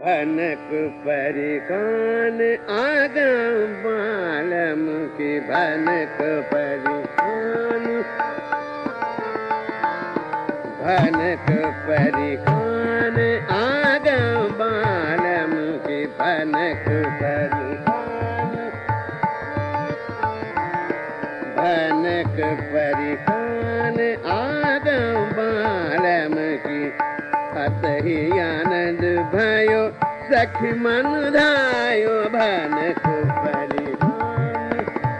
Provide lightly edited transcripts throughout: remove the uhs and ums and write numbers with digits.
भनक परिकान आगम बालम की भनक परिकान भनक परिकान आगम बालम की भनक परिकान भनक परिकान आगम बालम की अतहि आनंद भयो सखी मन धायो भनक परिकान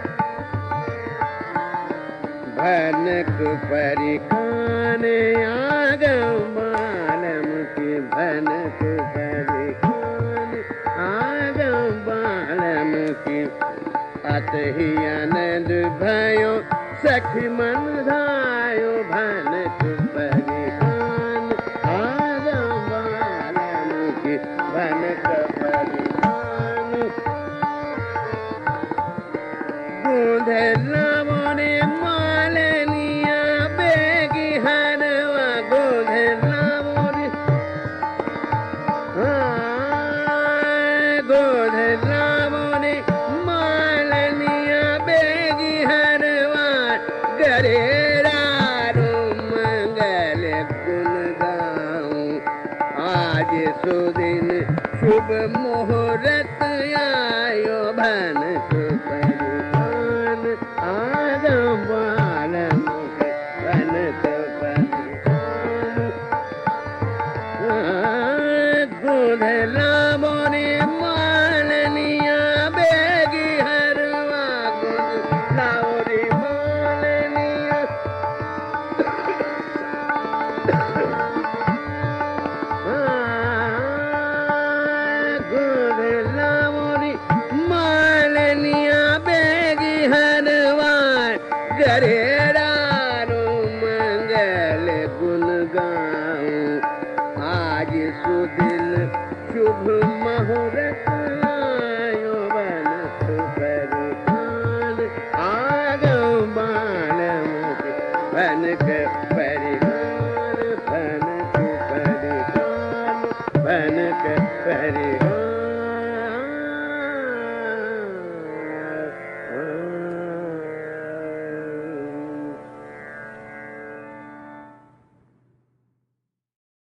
भनक परिकान आगम बालम की भनक परिकान आगम बालम की अतहि आनंद भयो सखी मन धायो भनक परिकान आगम बालम की भनक परिकान गोधरा ने मालनिया बेगी हरवा गोधरा मोने गोधरा मोने मालनिया बेगी हरवा गरेरा मंगल गुण गाऊं आज सुदिन शुभ मुहूर्त आयो भनक परिकान आगम बालम की भनक परिकान गोधरा मोने मालनिया बेगी हरवा गोधरा मोने मालनिया गोधरा मोने मालनिया बेगी हरवा गरेरा मंगल गुण गाऊं आज सुदिन शुभ मुहूर्त आयो भनक परिकान आगम बालम की भनक